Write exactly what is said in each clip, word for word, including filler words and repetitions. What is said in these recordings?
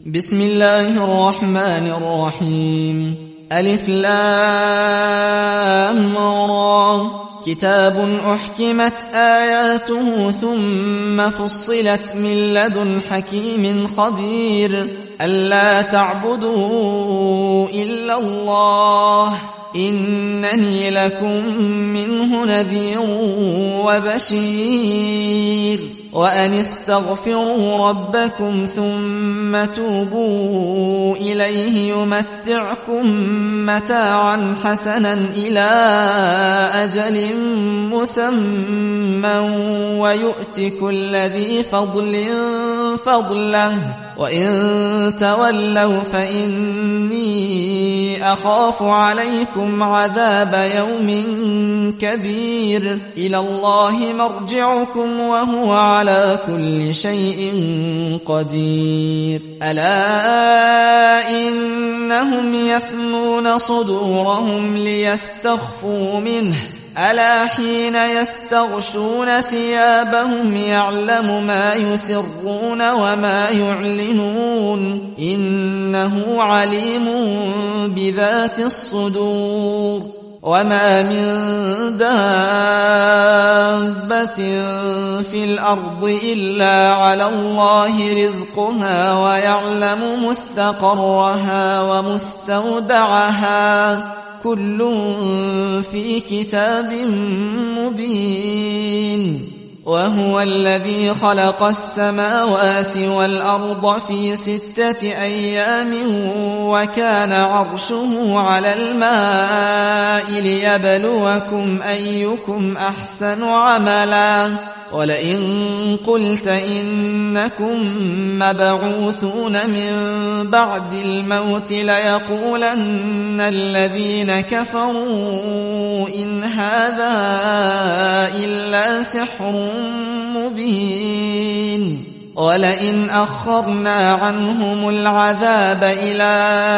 بسم الله الرحمن الرحيم. ألف لام را. كتاب أحكمت آياته ثم فصلت من لدن حكيم خبير ألا تعبدوا إلا الله إنني لكم منه نذير وبشير وأن استغفروا ربكم ثم توبوا إليه يمتعكم متاعا حسنا إلى أجل مسمى ويؤت كل ذي فضل فضله وإن تولوا فإني أخاف عليكم عذاب يوم كبير إلى الله مرجعكم وهو على كل شيء قدير. ألا إنهم يثنون صدورهم ليستخفوا منه ألا حين يستغشون ثيابهم يعلم ما يسرون وما يعلنون إنه عليم بذات الصدور. وما من دابة في الأرض إلا على الله رزقها ويعلم مستقرها ومستودعها كل في كتاب مبين. وهو الذي خلق السماوات والأرض في ستة أيام وكان عرشه على الماء ليبلوكم أيكم أحسن عملا ولئن قلت إنكم مبعوثون من بعد الموت ليقولن الذين كفروا إن هذا إلا سحر مبين. ولئن أخرنا عنهم العذاب إلى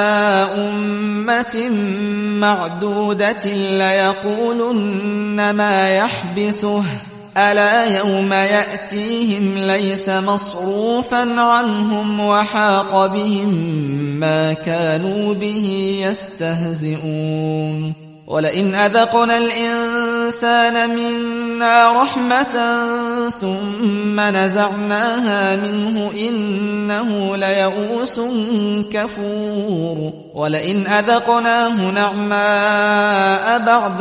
أمة معدودة ليقولن ما يحبسه ألا يوم يأتيهم ليس مصروفا عنهم وحاق بهم ما كانوا به يستهزئون. ولئن أذقنا الإنسان منا رحمة ثم نزعناها منه إنه ليئوس كفور. ولئن أذقناه نعماء بعد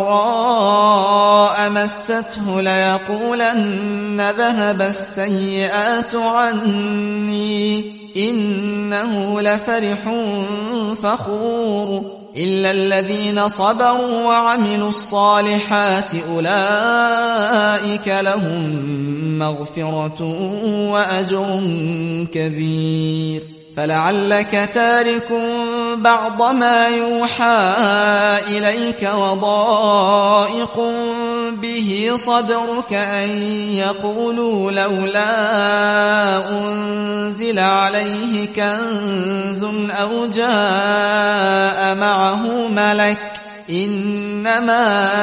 ضراء مسته ليقولن ذهب السيئات عني إنه لفرح فخور. إلا الذين صبروا وعملوا الصالحات أولئك لهم مغفرة وأجر كبير. فلعلك تارك بعض ما يوحى إليك وضائق به صدرك أن يقولوا لولا أنزل عليه كنز أو جاء معه ملك إنما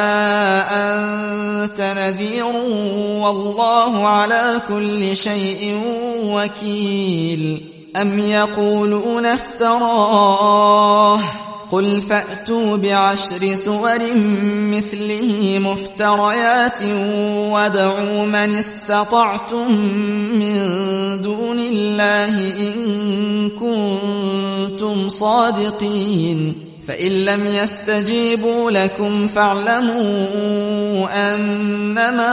أنت نذير والله على كل شيء وكيل. أم يقولون افتراه قل فأتوا بعشر سور مثله مفتريات وادعوا من استطعتم من دون الله إن كنتم صادقين. فإن لم يستجيبوا لكم فاعلموا أنما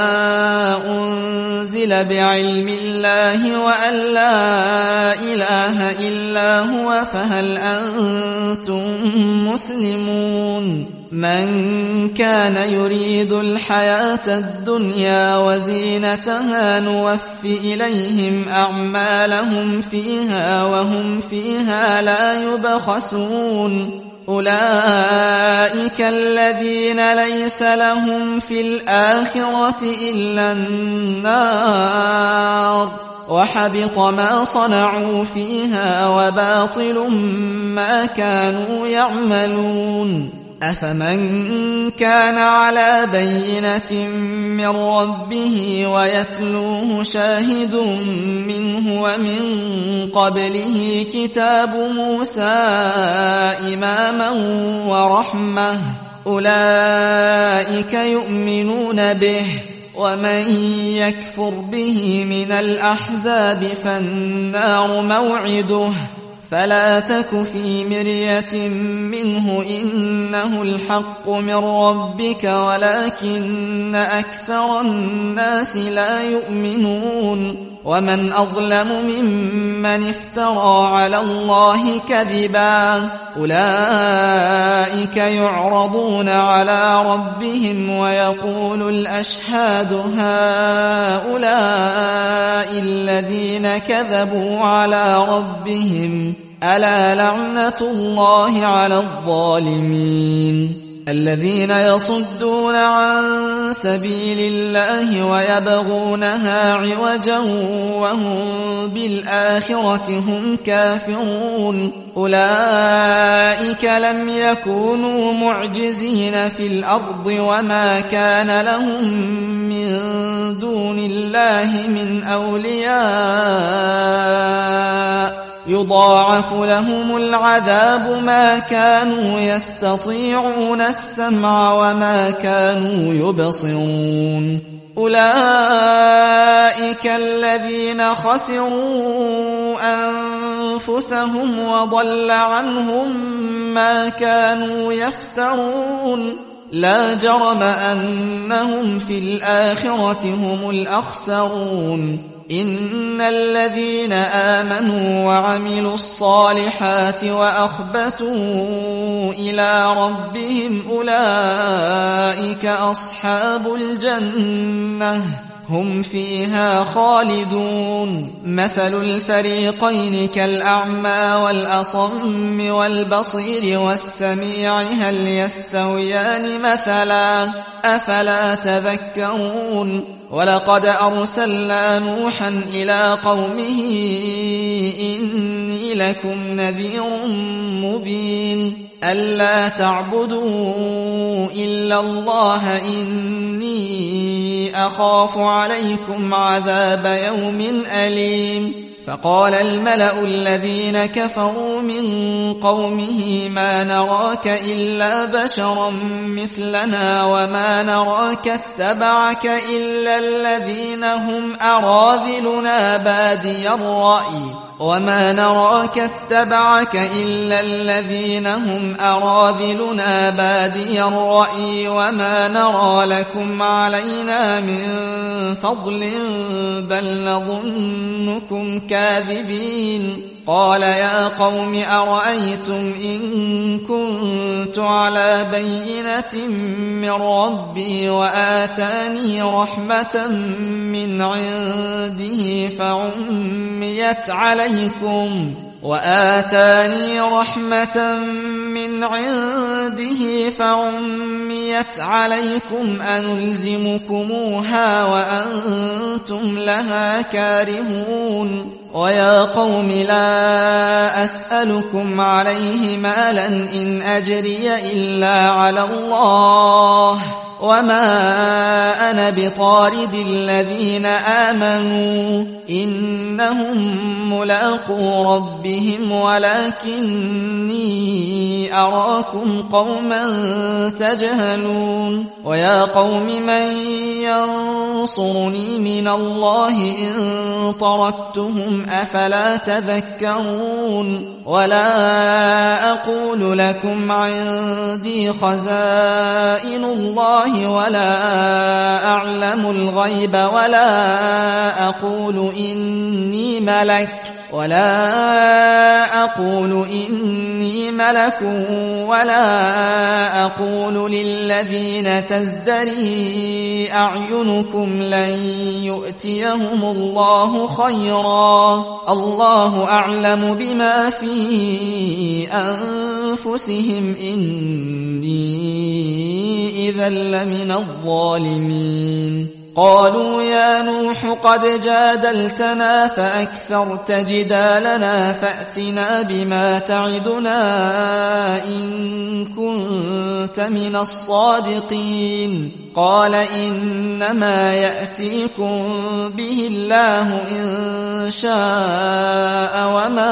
أنزل بعلم الله وأن لا إله إلا هو فهل أنتم مسلمون. من كان يريد الحياة الدنيا وزينتها نوف إليهم أعمالهم فيها وهم فيها لا يبخسون. أولئك الذين ليس لهم في الآخرة إلا النار وحبط ما صنعوا فيها وباطل ما كانوا يعملون. أفمن كان على بينة من ربه ويتلوه شاهد منه ومن قبله كتاب موسى إماما ورحمة أولئك يؤمنون به ومن يكفر به من الأحزاب فالنار موعده فلا تك في مرية منه إنه الحق من ربك ولكن أكثر الناس لا يؤمنون ومن أظلم ممن افترى على الله كذبا أولئك يعرضون على ربهم ويقول الأشهاد هؤلاء الذين كذبوا على ربهم ألا لعنة الله على الظالمين الذين يصدون عن سبيل الله ويبغونها عوجا وهم بالآخرة هم كافرون أولئك لم يكونوا معجزين في الأرض وما كان لهم من دون الله من أولياء يضاعف لهم العذاب ما كانوا يستطيعون السمع وما كانوا يبصرون أولئك الذين خسروا أنفسهم وضل عنهم ما كانوا يفترون لا جرم أنهم في الآخرة هم الأخسرون إن الذين آمنوا وعملوا الصالحات وأخبتوا إلى ربهم أولئك أصحاب الجنة هم فيها خالدون مثل الفريقين كالأعمى والأصم والبصير والسميع هل يستويان مثلا أفلا تذكرون ولقد أرسلنا نوحا إلى قومه إني لكم نذير مبين ألا تعبدوا إلا الله إني أخاف عليكم عذاب يوم أليم فقال الملأ الذين كفروا من قومه ما نراك إلا بشرا مثلنا وما نراك اتبعك إلا الذين هم أراذلنا بادي الرأي وما نراك اتبعك إلا الذين هم أراذلنا بادي الرأي وما نرى لكم علينا من فضل بل نظنكم كاذبين قال يا قوم أرأيتم إن كنت على بينة من ربي وآتاني رحمة من عنده فعميت عليكم وآتاني رحمة من عنده فعميت عليكم أنلزمكموها وأنتم لها كارهون ويا قوم لا أسألكم عليه مالا إن أجري إلا على الله وما أنا بطارد الذين آمنوا إنهم ملاقو ربهم ولكني أراكم قوما تجهلون ويا قوم من ينصرني من الله إن طردتهم أفلا تذكرون ولا أقول لكم عندي خزائن الله ولا أعلم الغيب ولا أقول إني ملك ولا أقول إني ملك ولا أقول للذين تزدري أعينكم لن يؤتيهم الله خيرا الله أعلم بما في أنفسهم إني إذا لمن الظالمين قالوا يا نوح قد جادلتنا فأكثرت جدالنا فأتنا بما تعدنا إن كنت من الصادقين قال إنما يأتيكم به الله إن شاء وما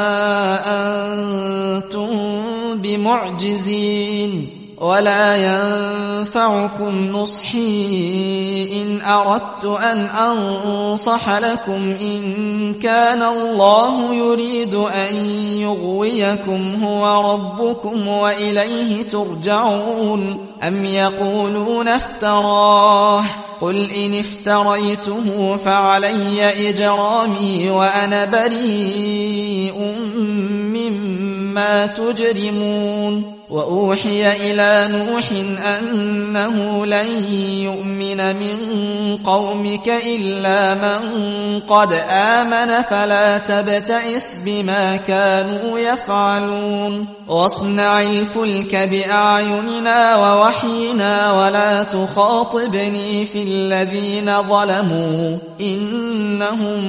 أنتم بمعجزين ولا ينفعكم نصحي إن أردت أن أنصح لكم إن كان الله يريد أن يغويكم هو ربكم وإليه ترجعون أم يقولون افتراه قل إن افتريته فعلي إجرامي وأنا بريء مما تجرمون وأوحي إلى نوح أنه لن يؤمن من قومك إلا من قد آمن فلا تبتئس بما كانوا يفعلون واصنع الفلك بأعيننا ووحينا ولا تخاطبني في الذين ظلموا إنهم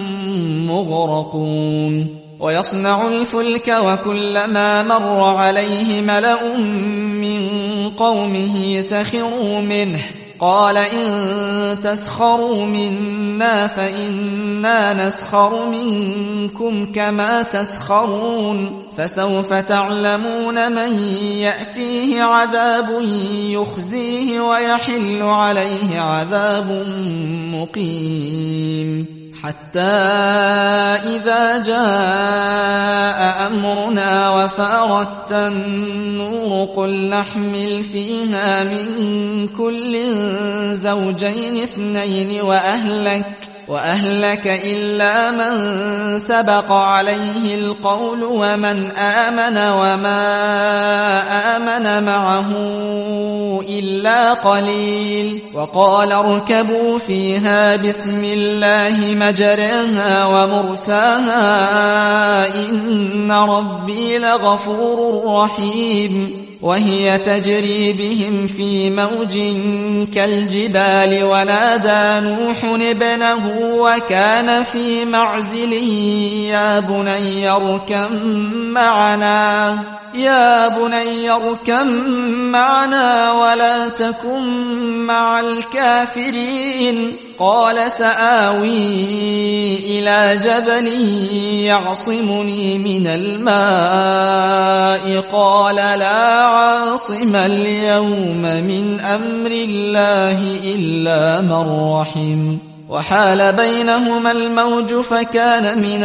مغرقون ويصنع الفلك وكلما مر عليه ملأ من قومه سخروا منه قال إن تسخروا منا فإنا نسخر منكم كما تسخرون فسوف تعلمون من يأتيه عذاب يخزيه ويحل عليه عذاب مقيم حتى إذا جاء أمرنا وفارت النور قل نحمل فيها من كل زوجين اثنين وأهلك وأهلك إلا من سبق عليه القول ومن آمن وما آمن معه إلا قليل وقال اركبوا فيها بسم الله مجرها ومرساها إن ربي لغفور رحيم وهي تجري بهم في موج كالجبال ونادى نوح ابنه وكان في معزل يا بني اركب معنا يا بني اركب معنا ولا تكن مع الكافرين قال سآوي إلى جبل يعصمني من الماء قال لا عاصم اليوم من أمر الله إلا من رحم وحال بينهما الموج فكان من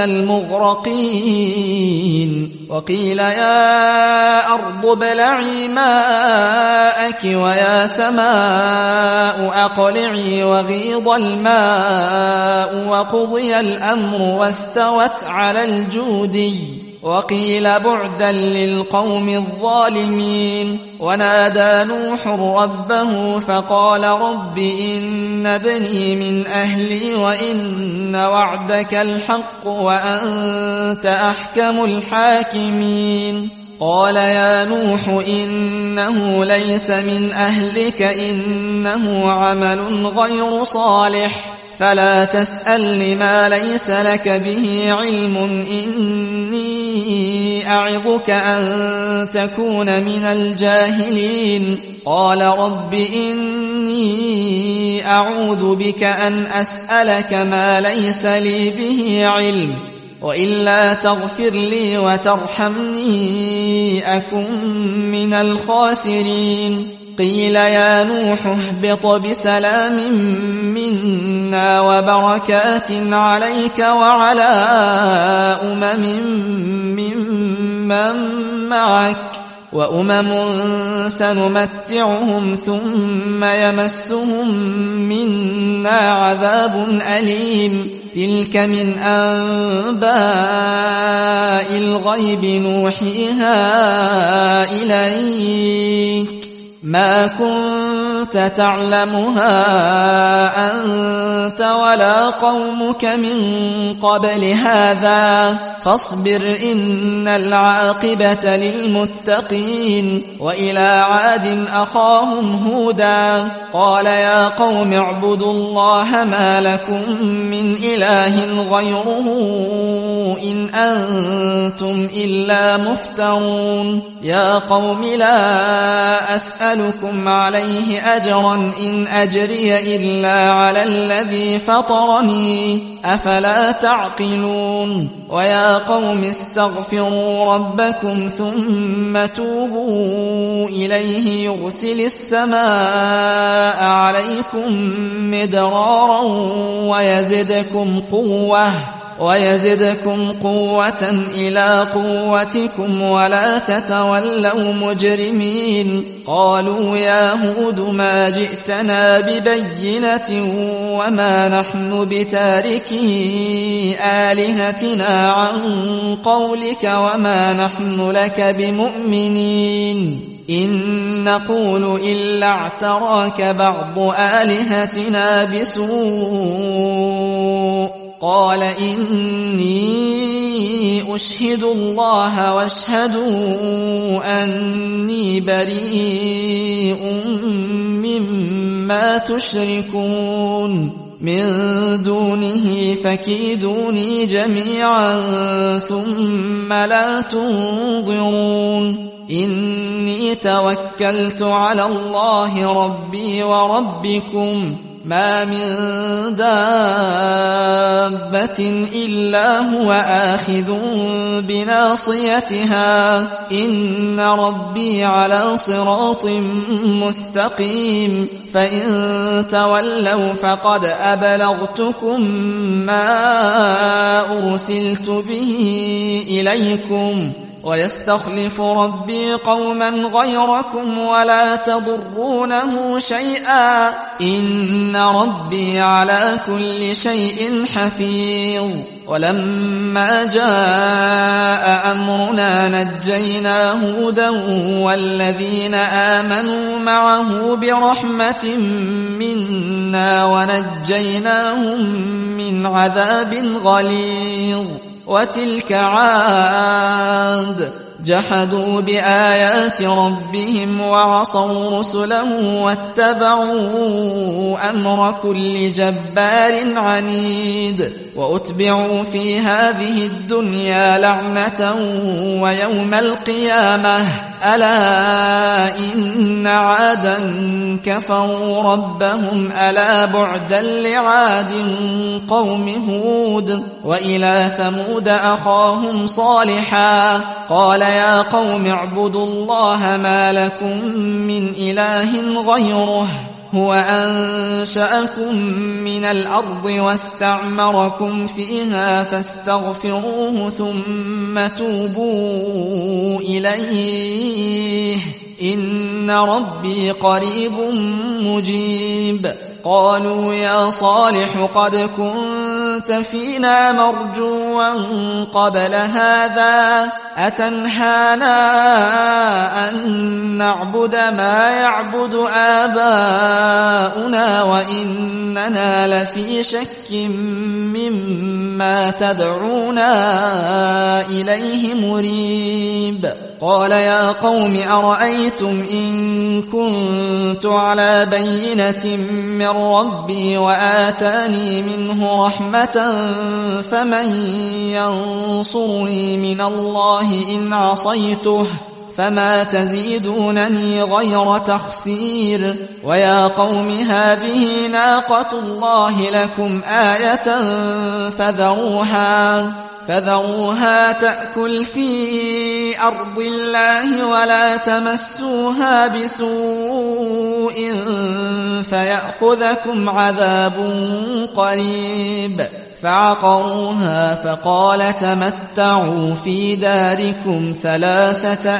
المغرقين وقيل يا أرض ابلعي ماءك ويا سماء أقلعي وغيض الماء وقضي الأمر واستوت على الجودي وقيل بعدا للقوم الظالمين ونادى نوح ربه فقال رب إن ابني من أهلي وإن وعدك الحق وأنت أحكم الحاكمين قال يا نوح إنه ليس من أهلك إنه عمل غير صالح فلا تسأل ما ليس لك به علم إني أعظك أن تكون من الجاهلين قال رب إني أعوذ بك أن أسألك ما ليس لي به علم وإلا تغفر لي وترحمني أكن من الخاسرين قيل يا نوح اهبط بسلام منا وبركات عليك وعلى أمم ممن معك وأمم سنمتعهم ثم يمسهم منا عذاب أليم تلك من أنباء الغيب نوحيها إليك ما كنت كنت تعلمها أنت ولا قومك من قبل هذا فاصبر إن العاقبة للمتقين. وإلى عاد أخاهم هودا قال يا قوم اعبدوا الله ما لكم من إله غيره إن أنتم إلا مفترون. يا قوم لا أسألكم عليه أجرا إن أجري إلا على الذي فطرني أفلا تعقلون. ويا قوم استغفروا ربكم ثم توبوا إليه يرسل السماء عليكم مدرارا ويزدكم قوة ويزدكم قوة إلى قوتكم ولا تتولوا مجرمين. قالوا يا هود ما جئتنا ببينة وما نحن بتاركي آلهتنا عن قولك وما نحن لك بمؤمنين إن نقول إلا اعتراك بعض آلهتنا بسوء. قال إني أشهد الله واشهدوا أني بريء مما تشركون من دونه فكيدوني جميعا ثم لا تنظرون. إني توكلت على الله ربي وربكم ما من دابة إلا هو آخذ بناصيتها إن ربي على صراط مستقيم. فإن تولوا فقد أبلغتكم ما أرسلت به إليكم ويستخلف ربي قوما غيركم ولا تضرونه شيئا إن ربي على كل شيء حفيظ. ولما جاء أمرنا نجينا هودا والذين آمنوا معه برحمة منا ونجيناهم من عذاب غليظ. وتلك عاد جحدوا بآيات ربهم وعصوا رسله واتبعوا أمر كل جبار عنيد. وأتبعوا في هذه الدنيا لعنة ويوم القيامة ألا إن عادا كفروا ربهم ألا بعدا لعاد قوم هود. وإلى ثمود أخاهم صالحا قال يا قوم اعبدوا الله ما لكم من إله غيره هو أنشأكم من الأرض واستعمركم فيها فاستغفروه ثم توبوا إليه إن ربي قريب مجيب. قالوا يا صالح قد كنت فينا مرجوا قبل هذا أتنهانا أن نعبد ما يعبد آباؤنا وإننا لفي شك مما تدعونا إليه مريب. قال يا قوم أرأيتم إن كنت على بينة من ربي وآتاني منه رحمة فمن ينصرني من الله إن عصيته فما تزيدونني غير تخسير. ويا قوم هذه ناقة الله لكم آية فذروها فذروها تأكل في أرض الله ولا تمسوها بسوء فيأخذكم عذاب قريب. فعقروها فقال تمتعوا في داركم ثلاثة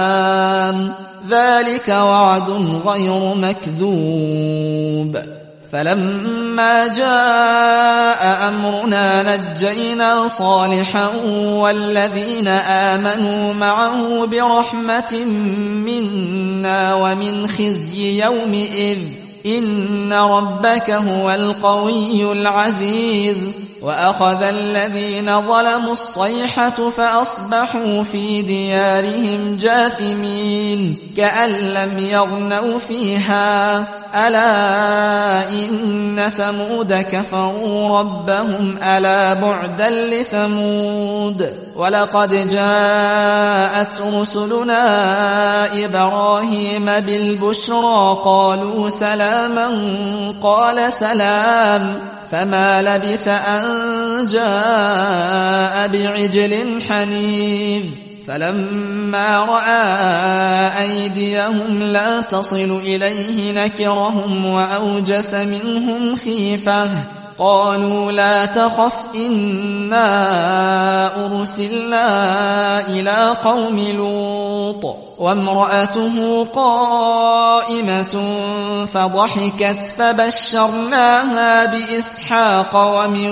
أيام ذلك وعد غير مكذوب. فلما جاء أمرنا نجينا صالحا والذين آمنوا معه برحمة منا ومن خزي يومئذ إن ربك هو القوي العزيز. وأخذ الذين ظلموا الصيحة فأصبحوا في ديارهم جاثمين كأن لم يغنوا فيها ألا إن ثمود كفروا ربهم ألا بعدا لثمود. ولقد جاءت رسلنا إبراهيم بالبشرى قالوا سلاما قال سلام فما لبث أن جاء بعجل حنيذ. فلما رأى أيديهم لا تصل إليه نكرهم وأوجس منهم خيفة قالوا لا تخف إنا أرسلنا إلى قوم لوط وامرأته قائمة فضحكت فبشرناها بإسحاق ومن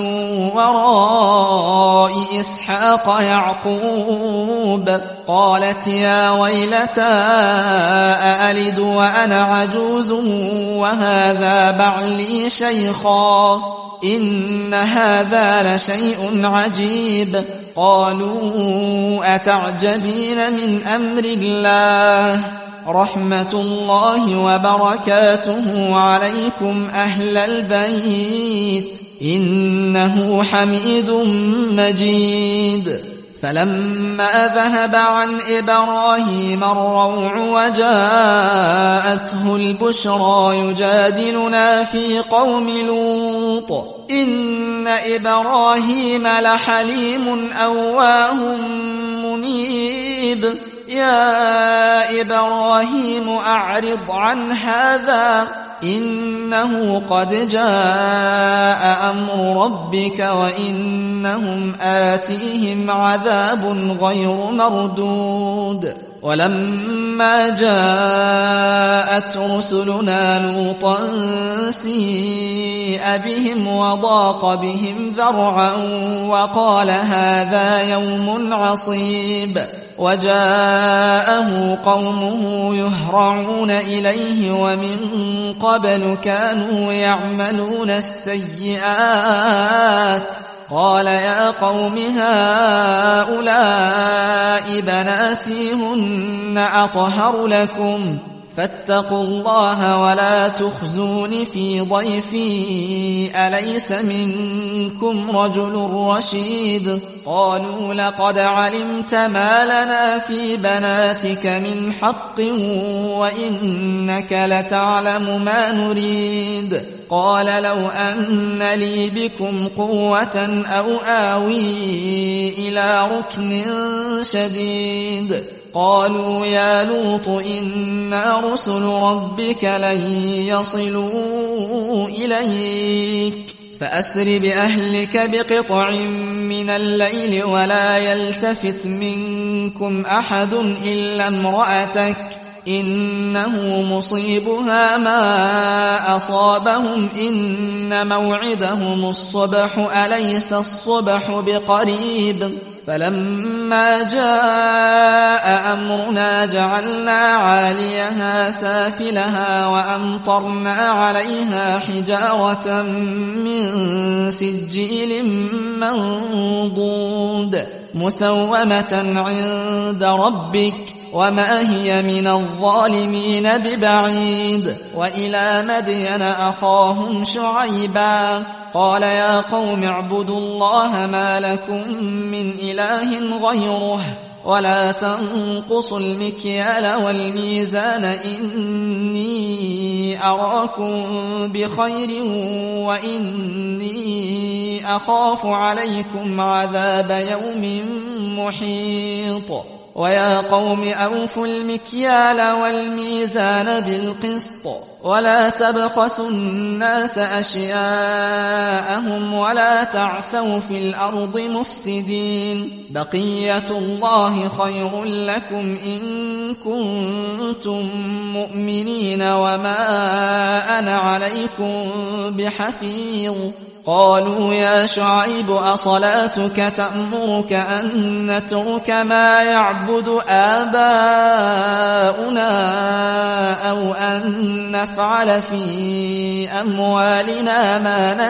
وراء إسحاق يعقوب قالت يا ويلتى أألد وأنا عجوز وهذا بعلي شيخا إن هذا لشيء عجيب. قالوا أتعجبين من أمر الله رحمة الله وبركاته عليكم أهل البيت إنه حميد مجيد. فلما ذهب عن إبراهيم الروع وجاءته البشرى يجادلنا في قوم لوط إن إبراهيم لحليم أواه منيب. يا إبراهيم أعرض عن هذا إنه قد جاء أمر ربك وإنهم آتيهم عذاب غير مردود. ولما جاءت رسلنا لوطا سيء بهم وضاق بهم ذرعا وقال هذا يوم عصيب. وجاءه قومه يهرعون إليه ومن قبل كانوا يعملون السيئات قال يا قوم هؤلاء بناتي هن أطهر لكم فاتقوا الله ولا تخزون في ضيفي أليس منكم رجل رشيد. قالوا لقد علمت ما لنا في بناتك من حق وإنك لتعلم ما نريد. قال لو أن لي بكم قوة أو آوي إلى ركن شديد. قالوا يا لوط إنا رسل ربك لن يصلوا إليك فأسر بأهلك بقطع من الليل ولا يلتفت منكم أحد إلا امرأتك إنه مصيبها ما أصابهم إن موعدهم الصبح أليس الصبح بقريب. فلما جاء أمرنا جعلنا عاليها سافلها وأمطرنا عليها حجارة من سجيل منضود مسومة عند ربك وما هي من الظالمين ببعيد. وإلى مدين أخاهم شعيبا قال يا قوم اعبدوا الله ما لكم من إله غيره ولا تنقصوا المكيال والميزان إني أراكم بخير وإني أخاف عليكم عذاب يوم محيط ويا قوم أوفوا المكيال والميزان بالقسط ولا تبخسوا الناس أشياءهم ولا تعثوا في الأرض مفسدين بقية الله خير لكم إن كنتم مؤمنين وما أنا عليكم بحفيظ قالوا يا شعيب أصلاتك تأمرك أن نترك ما يعبد آباؤنا أو أن نفعل في أموالنا ما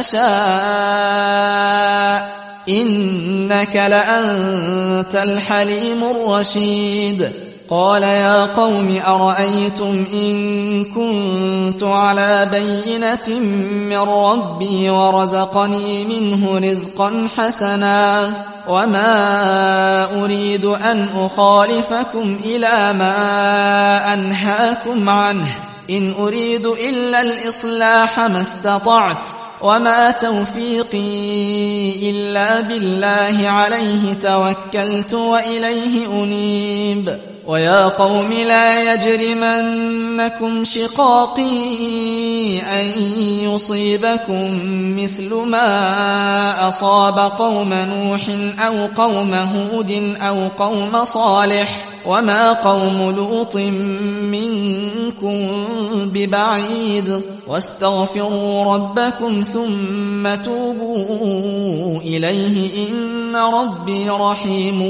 نشاء إنك لأنت الحليم الرشيد قال يا قوم أرأيتم إن كنت على بينة من ربي ورزقني منه رزقا حسنا وما أريد أن أخالفكم إلى ما أنهاكم عنه إن أريد إلا الإصلاح ما استطعت وما توفيقي إلا بالله عليه توكلت وإليه أنيب ويا قوم لا يجرمنكم شقاقي أن يصيبكم مثل ما أصاب قوم نوح أو قوم هود أو قوم صالح وما قوم لوط منكم ببعيد واستغفروا ربكم ثم توبوا إليه إن ربي رحيم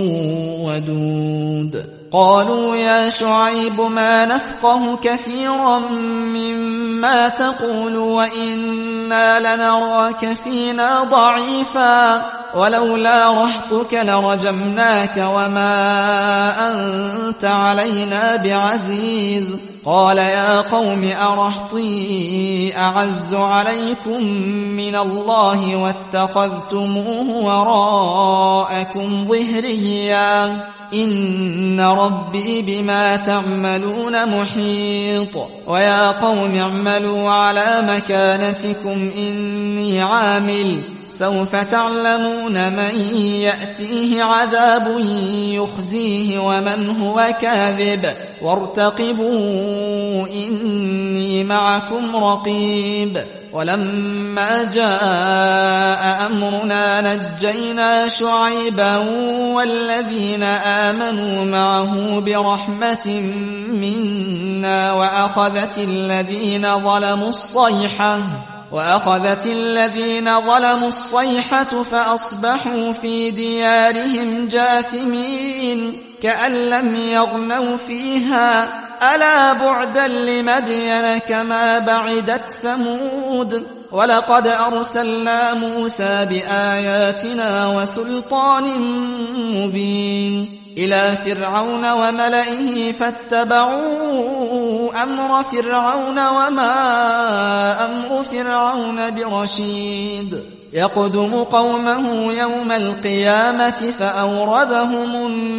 ودود قالوا يا شعيب ما نفقه كثيرا مما تقول وإنا لنراك فينا ضعيفا ولولا رهطك لرجمناك وما أنت علينا بعزيز قال يا قوم أرهطي أعز عليكم من الله واتخذتموه وراءكم ظهريا إن ربي بما تعملون محيط ويا قوم اعملوا على مكانتكم إني عامل سوف تعلمون من يأتيه عذاب يخزيه ومن هو كاذب وارتقبوا إني معكم رقيب ولما جاء أمرنا نجينا شعيبا والذين آمنوا معه برحمة منا وأخذت الذين ظلموا الصيحة وأخذت الذين ظلموا الصيحة فأصبحوا في ديارهم جاثمين كأن لم يغنوا فيها ألا بعدا لمدين كما بعدت ثمود ولقد أرسلنا موسى بآياتنا وسلطان مبين إلى فرعون وملئه فاتبعوا أمر فرعون وما أمر فرعون برشيد يقدم قومه يوم القيامة فأوردهم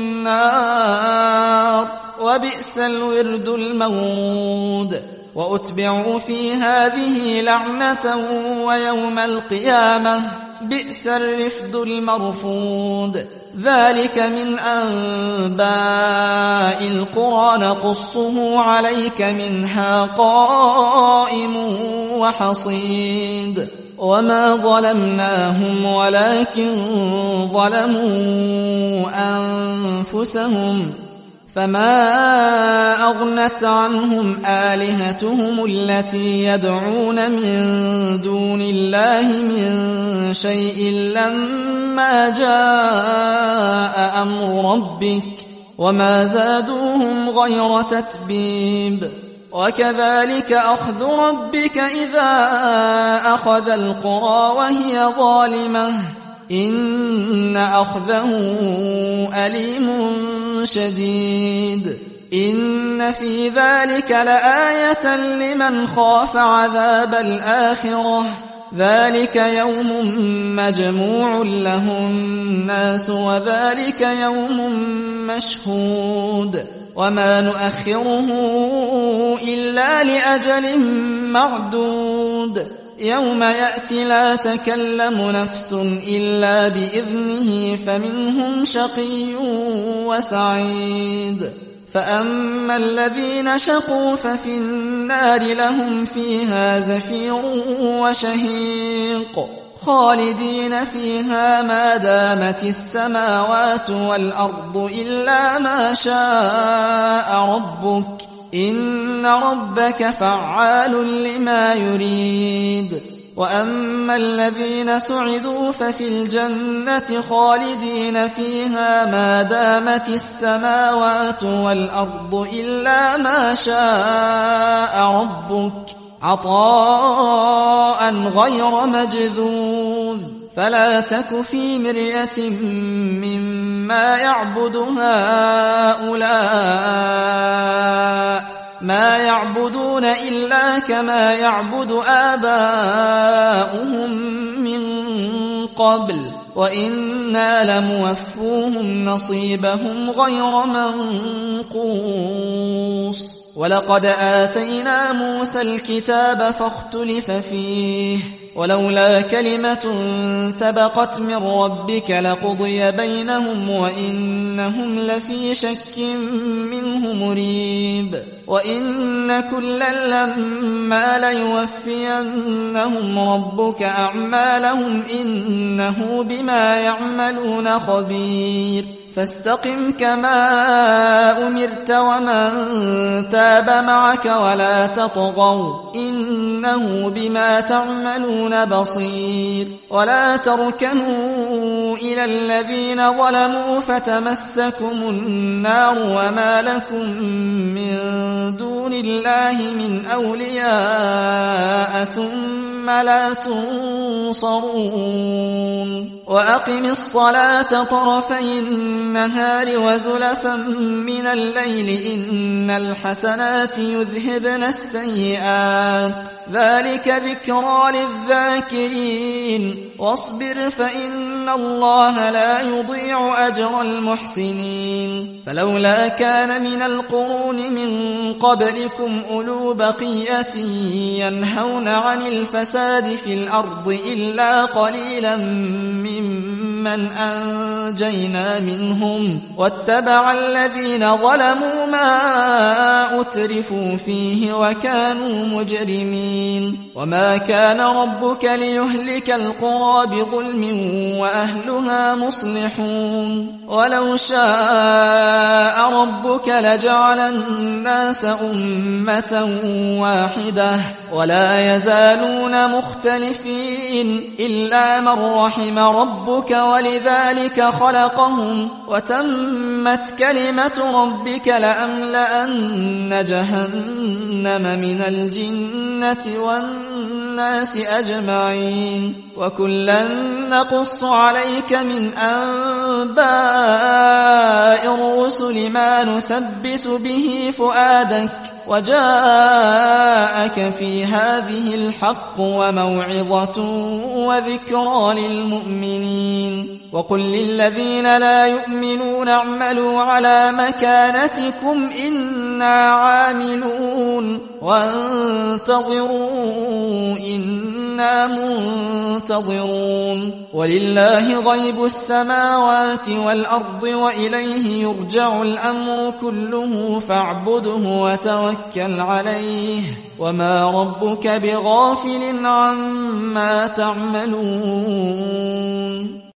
النار وبئس الورد المورود وأتبعوا في هذه لعنة ويوم القيامة بئس الرفد المرفود ذلك من أنباء القرى نقصه عليك منها قائم وحصيد وما ظلمناهم ولكن ظلموا أنفسهم فما أغنت عنهم آلهتهم التي يدعون من دون الله من شيء لما جاء أمر ربك وما زادوهم غير تتبيب وكذلك أخذ ربك إذا أخذ القرى وهي ظالمة إن أخذه أليم شديد إن في ذلك لآية لمن خاف عذاب الآخرة ذلك يوم مجموع له الناس وذلك يوم مشهود وما نؤخره إلا لأجل معدود يوم يأتي لا تكلم نفس إلا بإذنه فمنهم شقي وسعيد فأما الذين شقوا ففي النار لهم فيها زفير وشهيق خالدين فيها ما دامت السماوات والأرض إلا ما شاء ربك إن ربك فعال لما يريد وأما الذين سعدوا ففي الجنة خالدين فيها ما دامت السماوات والأرض إلا ما شاء ربك عطاء غير مجذوذ فلا تك في مرية مما يعبد هؤلاء ما يعبدون إلا كما يعبد آباؤهم من قبل وإنا لموفوهم نصيبهم غير منقوص ولقد آتينا موسى الكتاب فاختلف فيه ولولا كلمة سبقت من ربك لقضي بينهم وإنهم لفي شك منه مريب وإن كلا لما ليوفينهم ربك أعمالهم إنه بما يعملون خبير فاستقم كما أمرت ومن تاب معك ولا تطغوا إنه بما تعملون بصير ولا تركنوا إلى الذين ظلموا فتمسكم النار وما لكم من دون الله من أولياء ثم لا تنصرون وأقم الصلاة طرفي النهار وزلفا من الليل إن الحسنات يذهبن السيئات ذلك ذكرى للذاكرين واصبر فإن الله لا يضيع أجر المحسنين فلولا كان من القرون من قبلكم أولو بقية ينهون عن الفساد في الأرض إلا قليلا ممن أنجينا منهم واتبع الذين ظلموا ما أترفوا فيه وكانوا مجرمين وما كان ربك ليهلك القرى بظلم وأهلها مصلحون ولو شاء ربك لجعل الناس أمة واحدة ولا يزالون مختلفين إلا من رحم ربك ولذلك خلقهم وتمت كلمة ربك لأملأن جهنم من الجنة والناس أجمعين وكلا نقص عليك من أنباء الرسل ما نثبت به فؤادك وجاءك في هذه الحق وموعظة وذكرى للمؤمنين وقل للذين لا يؤمنون اعملوا على مكانتكم إنا عاملون وانتظروا إنا منتظرون ولله غيب السماوات والأرض وإليه يرجع الأمر كله فاعبده وتوكل عليه وما ربك بغافل عما تعملون